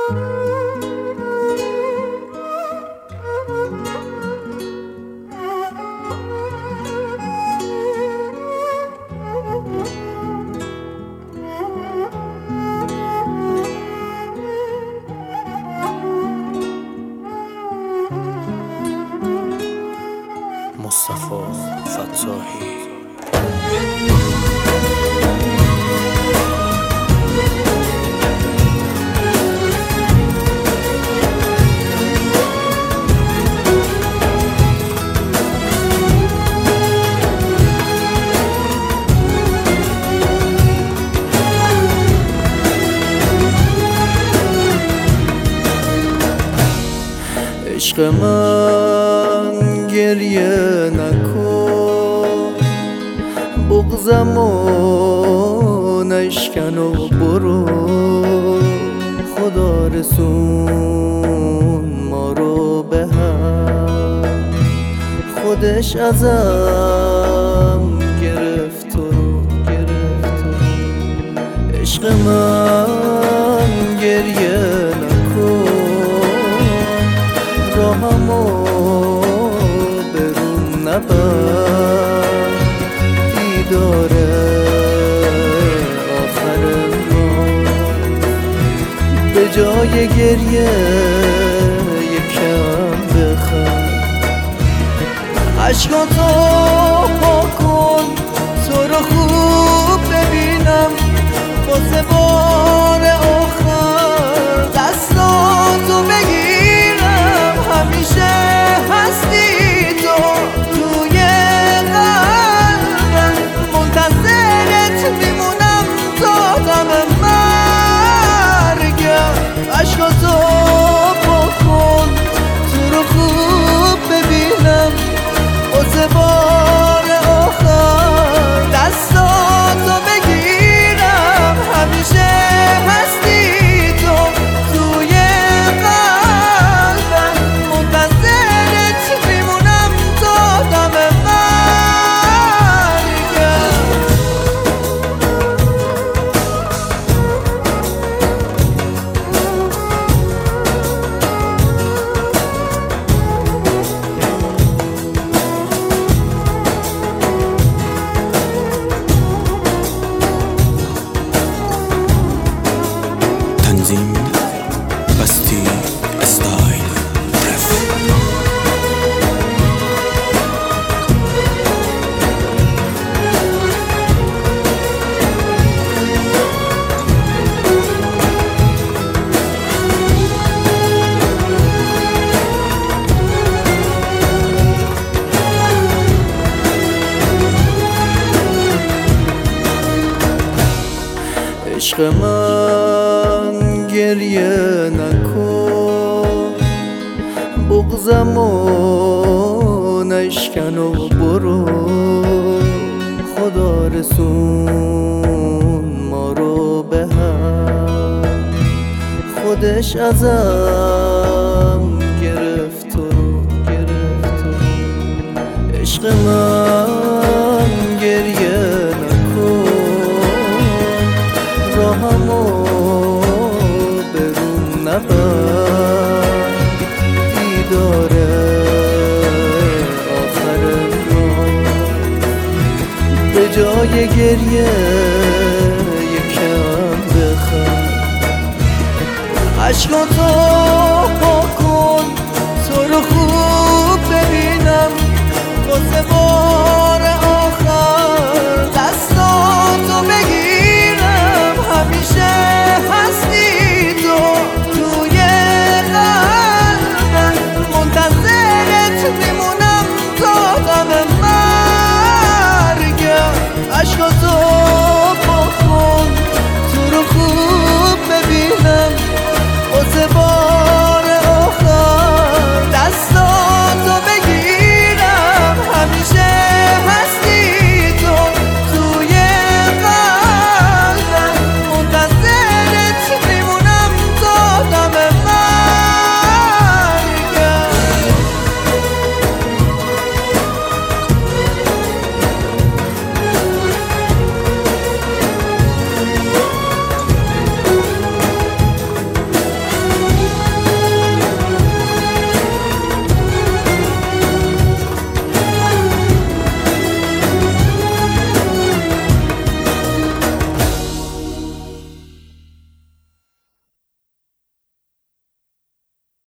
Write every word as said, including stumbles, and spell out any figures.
مصطفی فتاحی. عشق من گریه نکن، بغضمو نشکن و برو. خدا رسون ما رو به هم، خودش ازم گرفت و گرفت. عشق من گریه نکن، راهمو برون نبر. دیداره آخر ما به جای گریه یکم بخند. عشقاتو پاک کن، تو رو خوب ببینم. واسه بار آخر دستاتو بگیرم. همیشه هستی تو توی قلبم، منتظرت میمونم تا دم مرگم. عشقاتو پاک کن، تو رو خوب ببینم. واسه بار آخر دستاتو بگیرم. همیشه هستی تو توی قلبم، منتظرت میمونم تا دم مرگم. تنظیم بستی استایل رف. عشق من گریه نکن، بغضمو نشکن و برو. خدا رسون ما رو به هم، خودش ازم گرفت و گرفت. عشق من گریه نکن، راهمو برون نبر. دیداره آخر ما به جای گریه یکم بخند. عشقاتو پاک کن، تو رو خوب ببینم. واسه